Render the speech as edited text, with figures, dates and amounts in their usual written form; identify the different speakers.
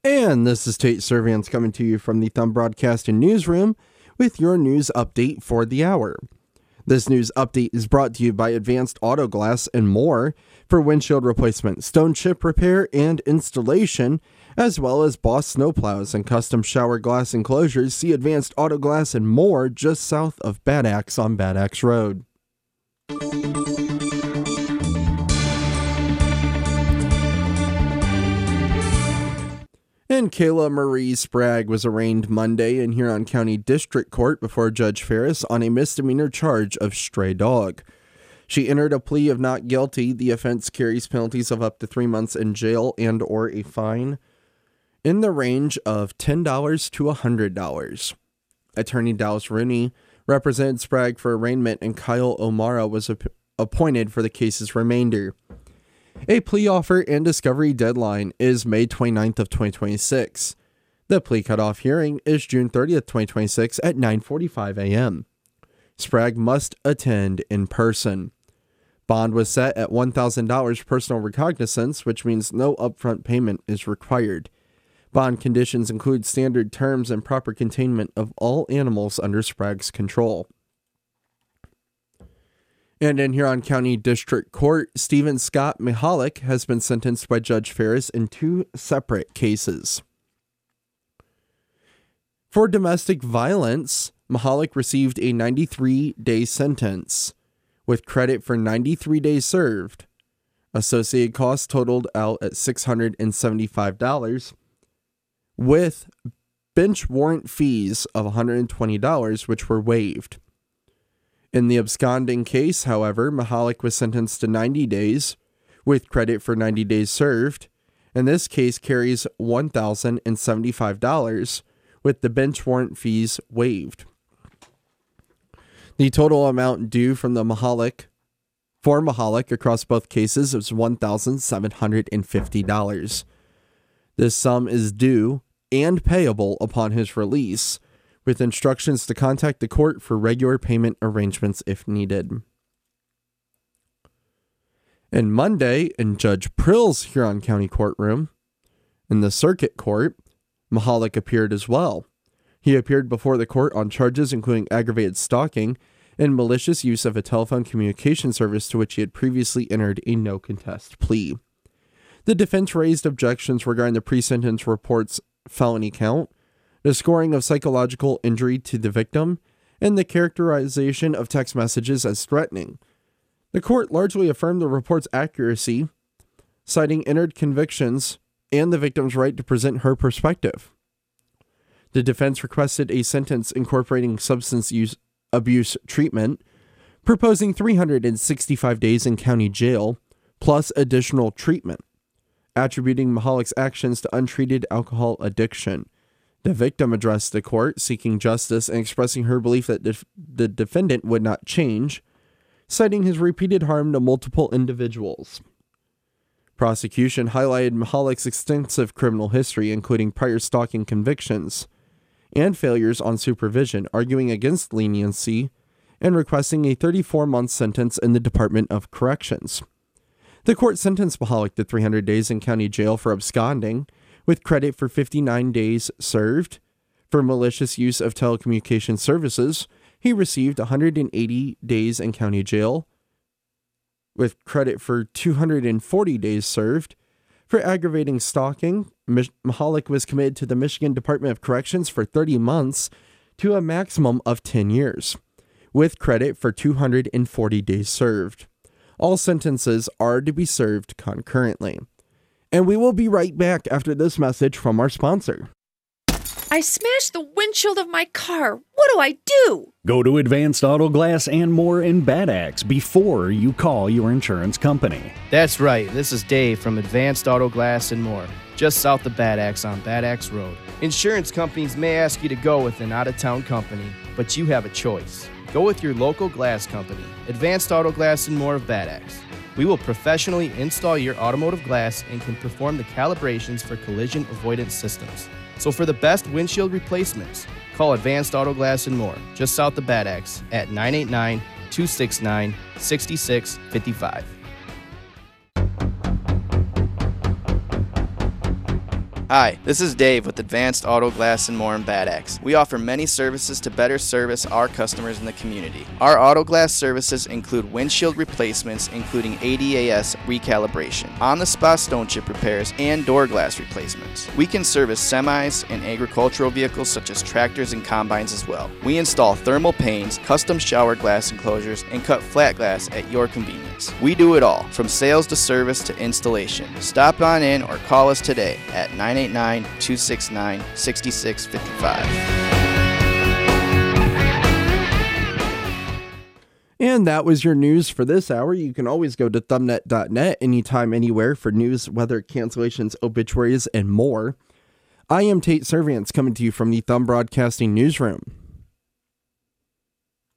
Speaker 1: And this is Tate Servants coming to you from the Thumb Broadcasting Newsroom with your news update for the hour. This news update is brought to you by Advanced Auto Glass and More for windshield replacement, stone chip repair, and installation, as well as Boss snowplows and custom shower glass enclosures. See Advanced Auto Glass and More just south of Bad Axe on Bad Axe Road. And Kayla Marie Sprague was arraigned Monday in Huron County District Court before Judge Ferris on a misdemeanor charge of stray dog. She entered a plea of not guilty. The offense carries penalties of up to 3 months in jail and or a fine in the range of $10 to $100. Attorney Dallas Rooney represented Sprague for arraignment, and Kyle O'Mara was appointed for the case's remainder. A plea offer and discovery deadline is May 29th of 2026. The plea cutoff hearing is June 30th, 2026 at 9:45 a.m. Sprague must attend in person. Bond was set at $1,000 personal recognizance, which means no upfront payment is required. Bond conditions include standard terms and proper containment of all animals under Sprague's control. And in Huron County District Court, Stephen Scott Mihalik has been sentenced by Judge Ferris in 2 separate cases. For domestic violence, Mihalik received a 93-day sentence with credit for 93 days served. Associated costs totaled out at $675, with bench warrant fees of $120, which were waived. In the absconding case, however, Mihalik was sentenced to 90 days with credit for 90 days served, and this case carries $1,075 with the bench warrant fees waived. The total amount due from Mihalik across both cases is $1,750. This sum is due and payable upon his release, with instructions to contact the court for regular payment arrangements if needed. And Monday, in Judge Prill's Huron County courtroom, in the circuit court, Mihalik appeared as well. He appeared before the court on charges including aggravated stalking and malicious use of a telephone communication service to which he had previously entered a no-contest plea. The defense raised objections regarding the pre-sentence report's felony count, the scoring of psychological injury to the victim, and the characterization of text messages as threatening. The court largely affirmed the report's accuracy, citing entered convictions and the victim's right to present her perspective. The defense requested a sentence incorporating substance abuse treatment, proposing 365 days in county jail, plus additional treatment, attributing Mihalik's actions to untreated alcohol addiction. The victim addressed the court, seeking justice and expressing her belief that the defendant would not change, citing his repeated harm to multiple individuals. Prosecution highlighted Mihalik's extensive criminal history, including prior stalking convictions and failures on supervision, arguing against leniency and requesting a 34-month sentence in the Department of Corrections. The court sentenced Mihalik to 300 days in county jail for absconding, with credit for 59 days served. For malicious use of telecommunication services, he received 180 days in county jail, with credit for 240 days served. For aggravating stalking, Mihalik was committed to the Michigan Department of Corrections for 30 months to a maximum of 10 years, with credit for 240 days served. All sentences are to be served concurrently. And we will be right back after this message from our sponsor.
Speaker 2: I smashed the windshield of my car. What do I do?
Speaker 3: Go to Advanced Auto Glass and More in Bad Axe before you call your insurance company.
Speaker 4: That's right. This is Dave from Advanced Auto Glass and More, just south of Bad Axe on Bad Axe Road. Insurance companies may ask you to go with an out-of-town company, but you have a choice. Go with your local glass company, Advanced Auto Glass and More of Bad Axe. We will professionally install your automotive glass and can perform the calibrations for collision avoidance systems. So for the best windshield replacements, call Advanced Auto Glass and More, just south of Bad Axe at 989-269-6655.
Speaker 5: Hi, this is Dave with Advanced Auto Glass and More in Bad Axe. We offer many services to better service our customers in the community. Our auto glass services include windshield replacements, including ADAS recalibration, on-the-spot stone chip repairs, and door glass replacements. We can service semis and agricultural vehicles such as tractors and combines as well. We install thermal panes, custom shower glass enclosures, and cut flat glass at your convenience. We do it all, from sales to service to installation. Stop on in or call us today at 989-269-6655.
Speaker 1: And that was your news for this hour. You can always go to thumbnet.net anytime, anywhere for news, weather, cancellations, obituaries, and more. I am Tate Serviance coming to you from the Thumb Broadcasting Newsroom.